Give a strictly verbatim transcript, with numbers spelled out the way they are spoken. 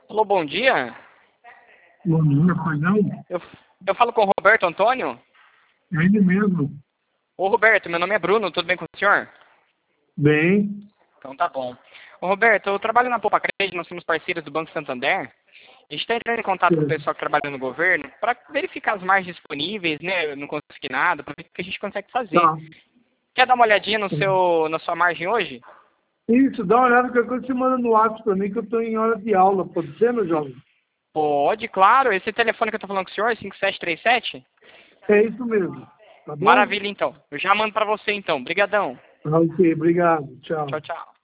Alô, bom dia. Bom dia, pai, não? Eu, eu falo com o Roberto Antônio? É ele mesmo. Ô, Roberto, meu nome é Bruno, tudo bem com o senhor? Bem, Então tá bom. Ô, Roberto, eu trabalho na Poupa Crédito, nós somos parceiros do Banco Santander. A gente está entrando em contato com o pessoal que trabalha no governo para verificar as margens disponíveis, né, no consignado, para ver o que a gente consegue fazer. tá. Quer dar uma olhadinha no seu, na sua margem hoje? Isso, dá uma olhada que eu você manda no WhatsApp pra mim que eu estou em hora de aula. Pode ser, meu jovem? Pode, claro. Esse telefone que eu tô falando com o senhor, cinco sete três sete? É isso mesmo. Tá bom? Maravilha, então. Eu já mando para você, então. Obrigadão. Ok, obrigado. Tchau. Tchau, tchau.